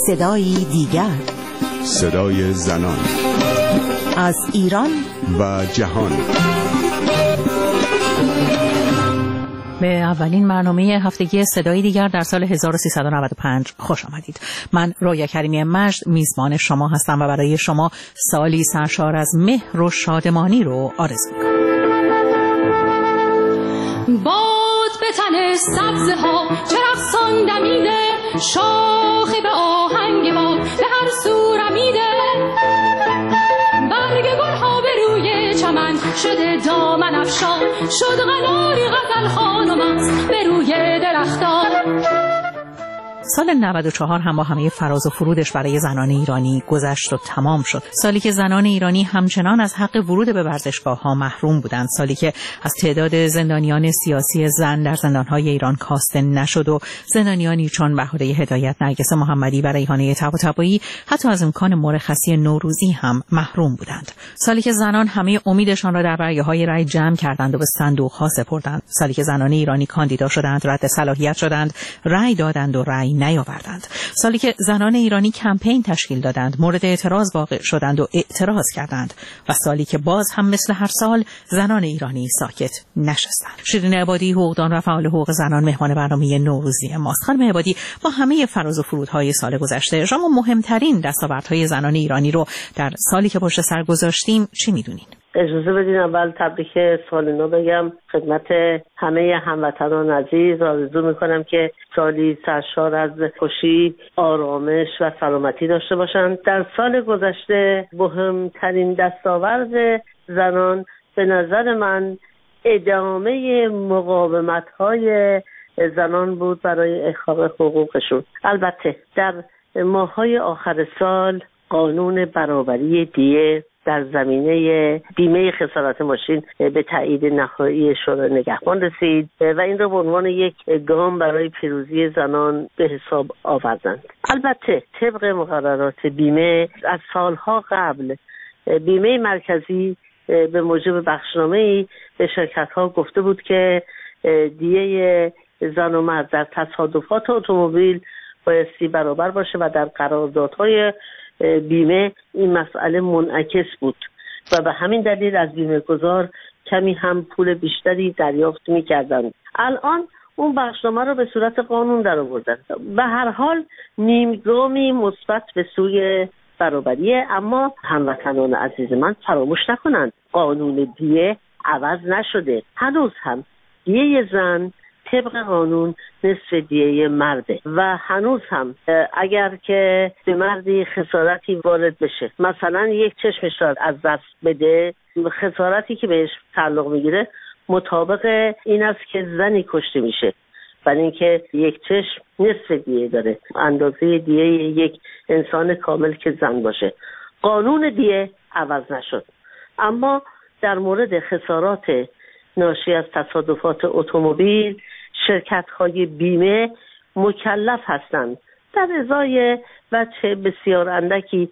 صدایی دیگر، صدای زنان از ایران و جهان. به اولین برنامه هفتگی صدای دیگر در سال 1395 خوش آمدید. من رویا کریمی مجد میزبان شما هستم و برای شما سالی سرشار از مهر و شادمانی رو آرزو می‌کنم. باد به تن سبزه ها چه رقصان دمیده، شاخه به آهنگ باد به هر سو رمیده، برگ گل ها به روی چمن شده دامن افشان، شد قناری غزل خانم است به روی درختان. سال 94 هم با همه فراز و فرودش برای زنان ایرانی گذشت و تمام شد. سالی که زنان ایرانی همچنان از حق ورود به ورزشگاه‌ها محروم بودند. سالی که از تعداد زندانیان سیاسی زن در زندان‌های ایران کاسته نشد و زندانیانی چون بهاره هدایت، نرگس محمدی و ریحانه طباطبایی حتی از امکان مرخصی نوروزی هم محروم بودند. سالی که زنان همه امیدشان را در برگه‌های رأی جمع کردند و به صندوق‌ها سپردند. سالی که زنان ایرانی کاندیدا شدند، رد صلاحیت شدند، رأی دادند و رأی نیاوردند. سالی که زنان ایرانی کمپین تشکیل دادند، مورد اعتراض واقع شدند و اعتراض کردند و سالی که باز هم مثل هر سال زنان ایرانی ساکت نشستند. شیرین عبادی، حقوقدان و فعال حقوق زنان، مهمان برنامه نوروزی ماست. خانم عبادی، با همه فراز و فرودهای سال گذشته شما مهمترین دستاوردهای زنان ایرانی رو در سالی که پشت سر گذاشتیم چی میدونین؟ اجازه بدین اول تبریک سال نو بگم خدمت همه هموطنان عزیز. آرزو میکنم که سالی سرشار از خوشی، آرامش و سلامتی داشته باشند. در سال گذشته مهمترین دستاورد زنان به نظر من ادامه مقاومت‌های زنان بود برای احقاق حقوقشون. البته در ماه‌های آخر سال قانون برابری دیه در زمینه بیمه خسارت ماشین به تایید نهایی شورای نگهبان رسید و این را به عنوان یک گام برای پیروزی زنان به حساب آوردند. البته طبق مقررات بیمه از سالها قبل بیمه مرکزی به موجب بخشنامه‌ای به شرکت‌ها گفته بود که دیه زن و مرد در تصادفات اتومبیل بایستی برابر باشه و در قراردادهای بیمه این مسئله منعکس بود و به همین دلیل از بیمه گذار کمی هم پول بیشتری دریافت می‌کردند. الان اون بخشنامه رو به صورت قانون در آوردن. به هر حال نیمگامی مثبت به سوی برابریه، اما هموطنان عزیز من فراموش نکنند قانون دیه عوض نشده. هنوز هم دیه زن طبق قانون نصف دیه مرده و هنوز هم اگر که به مردی خسارتی وارد بشه، مثلا یک چشمش را از دست بده، خسارتی که بهش تعلق میگیره مطابق این است که زنی کشته میشه، برای اینکه یک چشم نصف دیه داره، اندازه دیه یک انسان کامل که زن باشه. قانون دیه عوض نشد، اما در مورد خسارات ناشی از تصادفات اتومبیل شرکت‌های بیمه مکلف هستند در ازای وجه بسیار اندکی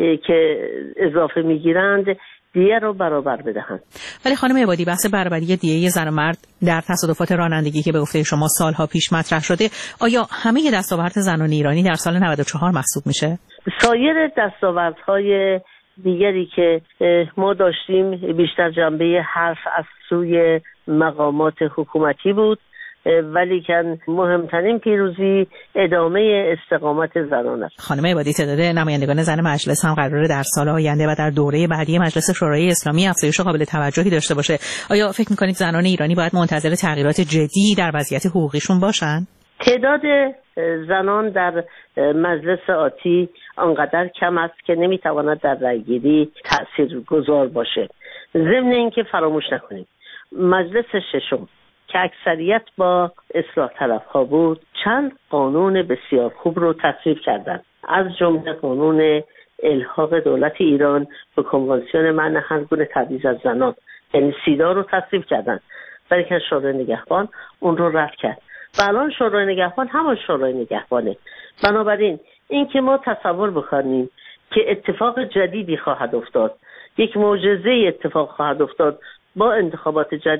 که اضافه می‌گیرند دیه رو برابر بدهند. ولی خانم عبادی، بحث برابری دیه زن و مرد در تصادفات رانندگی که به گفته شما سالها پیش مطرح شده، آیا همه دستاورد زنان ایرانی در سال 94 محسوب میشه؟ سایر دستاوردهای دیگری که ما داشتیم بیشتر جنبه حرف از سوی مقامات حکومتی بود، ولی که مهمترین پیروزی ادامه استقامت زنان است. خانم عبادی، تعداد نمایندگان زن مجلس هم قراره در سال آینده و در دوره بعدی مجلس شورای اسلامی افزایش قابل توجهی داشته باشه. آیا فکر می‌کنید زنان ایرانی باید منتظر تغییرات جدی در وضعیت حقوقیشون باشن؟ تعداد زنان در مجلس آتی آنقدر کم است که نمیتواند در رأیگیری تاثیرگذار باشه. ضمن اینکه فراموش نکنیم مجلس ششم که اکثریت با اصلاح طلب‌ها بود چند قانون بسیار خوب رو تصویب کردند، از جمله قانون الحاق دولت ایران به کنوانسیون منع هر گونه تبعیض از زنان، یعنی سیدا رو تصویب کردند، ولی که شورای نگهبان اون رو رد کرد و الان شورای نگهبان همان شورای نگهبانه. بنابراین این که ما تصور بکنیم که اتفاق جدیدی خواهد افتاد، یک معجزه اتفاق خواهد افتاد با انتخابات جدید،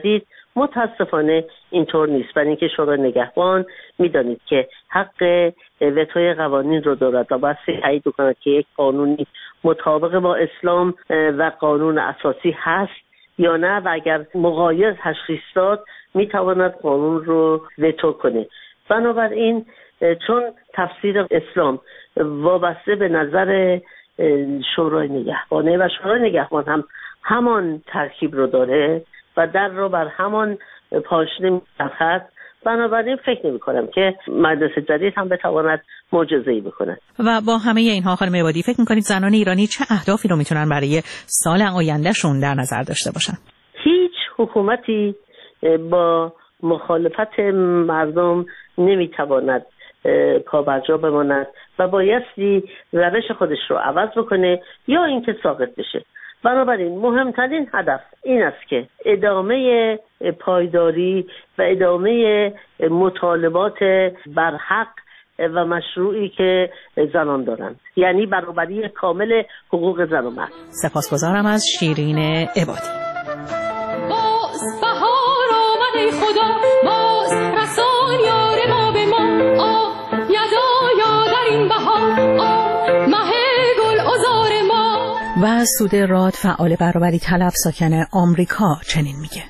متاسفانه اینطور نیست، برای اینکه شورای نگهبان میدانید که حق وتوی قوانین رو دارد و باید تایید کند که یک قانونی مطابق با اسلام و قانون اساسی هست یا نه، و اگر مغایر تشخیص داد میتواند قانون رو وتو کنه. بنابراین چون تفسیر اسلام وابسته به نظر شورای نگهبانه و شورای نگهبان هم همان ترکیب رو داره و در رو بر همان پاشنه می‌چرخد، بنابراین فکر نمی‌کنم که مجلس جدید هم بتواند معجزه‌ای بکنه. و با همه اینها خانم عبادی فکر می‌کنید زنان ایرانی چه اهدافی رو میتونن برای سال آیندهشون در نظر داشته باشن؟ هیچ حکومتی با مخالفت مردم نمیتواند پابرجا بماند و بایستی روش خودش رو عوض بکنه یا اینکه ساقط بشه. بنابراین مهمترین هدف این است که ادامه پایداری و ادامه مطالبات برحق و مشروعی که زنان دارند، یعنی برابری کامل حقوق زن و مرد. سپاسگزارم از شیرین عبادی. باز بهار آمد خدا، باز رسان یار ما به ما، یدا در این بهار مه گل عذار ما. و سود راد فعال برابری طلب ساکن آمریکا چنین میگه: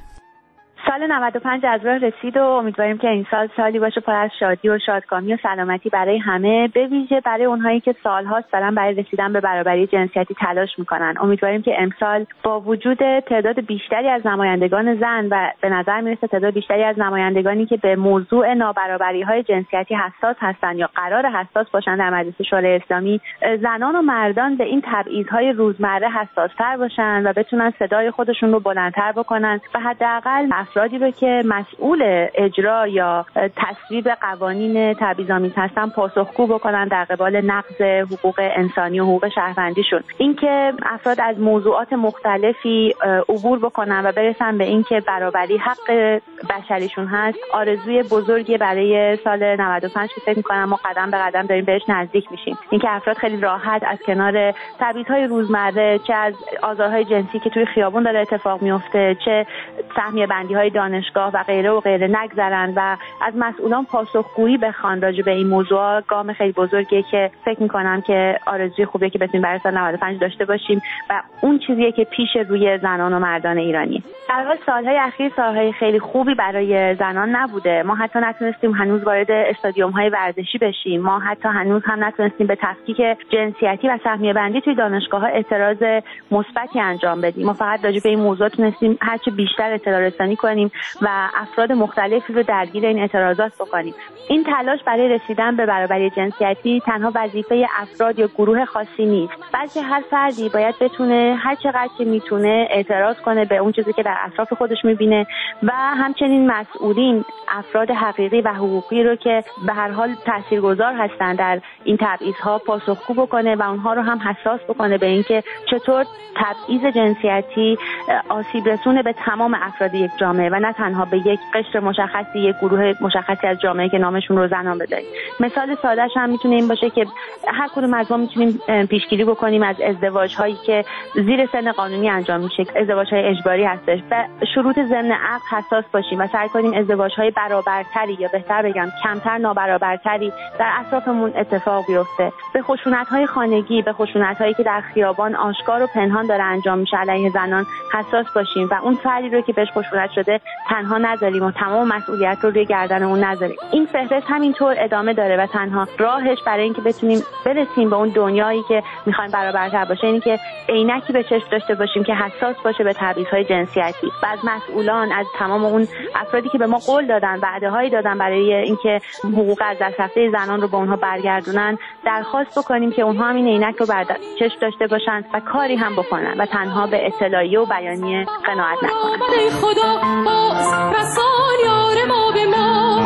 سال 95 از راه رسید و امیدواریم که این سال سالی باشه پر از شادی و شادکامی و سلامتی برای همه، به ویژه برای اونهایی که سال‌هاست دارن برای رسیدن به برابری جنسیتی تلاش میکنن. امیدواریم که امسال با وجود تعداد بیشتری از نمایندگان زن و به نظر میرسه تعداد بیشتری از نمایندگانی که به موضوع نابرابری‌های جنسیتی حساس هستن یا قرار حساس باشن در مجلس شورای اسلامی، زنان و مردان به این تبعیض‌های روزمره حساس‌تر باشن و بتونن صدای خودشون رو بلندتر بکنن و حداقل افرادی رو که مسئول اجرا یا تصویب قوانین تبعیض‌آمیز هستن پاسخگو بکنن در قبال نقض حقوق انسانی و حقوق شهروندیشون. اینکه افراد از موضوعات مختلفی عبور بکنن و برسن به اینکه برابری حق بشریشون هست، آرزوی بزرگی برای سال 95 که فکر می‌کنم ما قدم به قدم داریم بهش نزدیک میشیم. اینکه افراد خیلی راحت از کنار تبعیض‌های روزمره، چه از آزارهای جنسی که توی خیابون داره اتفاق میفته، چه سهمیه بندی‌های دانشگاه و غیره و غیره نگذرن و از مسئولان پاسخگویی بخوان راجع به این موضوع، گام خیلی بزرگیه که فکر می‌کنم که آرزوی خوبیه که بتونیم برای سال 95 داشته باشیم و اون چیزیه که پیش روی زنان و مردان ایرانی. در واقع سالهای اخیر سالهای خیلی خوبی برای زنان نبوده. ما حتی نتونستیم هنوز وارد استادیوم‌های ورزشی بشیم. ما حتی هنوز هم نتونستیم به تفکیک جنسیتی و سهمیه بندی توی دانشگاه‌ها اعتراض مثبتی انجام بدیم. ما فقط راجع به این موضوع تونستیم هرچه بیشتر اطلاع رسانی کنیم و افراد مختلفی رو درگیر این اعتراضات بکنیم. این تلاش برای رسیدن به برابری جنسیتی تنها وظیفه افراد یا گروه خاصی نیست، بلکه هر فردی باید بتونه هر چقدر که میتونه اعتراض کنه به اون چیزی که در اطراف خودش میبینه و همچنین مسئولین، افراد حقیقی و حقوقی رو که به هر حال تاثیرگذار هستن در این تبعیض‌ها پاسخگو بکنه و اونها رو هم حساس بکنه به اینکه چطور تبعیض جنسیتی آسیب رسونه به تمام افراد یک جامعه و نه تنها به یک قشر مشخصی، یک گروه مشخصی از جامعه که نامشون رو زنان بدهیم. مثال سادهش هم میتونه این باشه که هر کدوم از ما میتونیم پیشگیری بکنیم از ازدواج‌هایی که زیر سن قانونی انجام میشه، ازدواج‌های اجباری هستش و شروط ضمن عقد حساس باشیم و سعی کنیم ازدواج‌های برابرتری یا بهتر بگم کمتر نابرابرتری در اطرافمون اتفاق بیفته. به خشونت‌های خانگی، به خشونت‌هایی که در خیابان آشکار و پنهان داره انجام میشه علیه زنان حساس باشیم و اون فردی رو که بهش خشونت شده تنها نذاریم و تمام مسئولیت رو روی گردن اون نذاریم. این فهرست همینطور ادامه داره و تنها راهش برای اینکه بتونیم برسیم به اون دنیایی که می‌خوایم برابرتر باشه اینه که عینکی به چشم داشته باشیم که حساس باشه به تبعیض‌های جنسیتی و از مسئولان، از تمام اون افرادی که به ما قول دادن، وعده‌هایی دادن برای اینکه حقوق از دست رفته زنان رو به اونها برگردونن، درخواست بکنیم که اونها هم این عینک رو بر چشم داشته باشن و کاری هم بکنن و تنها به اطلاعیه و بیانیه قناعت نکنن. خدا باز رسان یار ما به ما.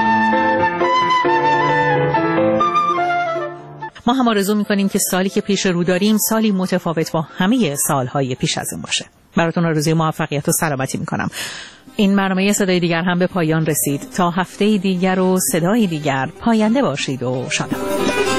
ما هم آرزو می‌کنیم که سالی که پیش رو داریم سالی متفاوت با همه سالهای پیش از این باشه. براتون آرزوی موفقیت و سلامتی می‌کنم. این برنامه صدای دیگر هم به پایان رسید. تا هفته دیگر و صدای دیگر پاینده باشید و شاد باشید.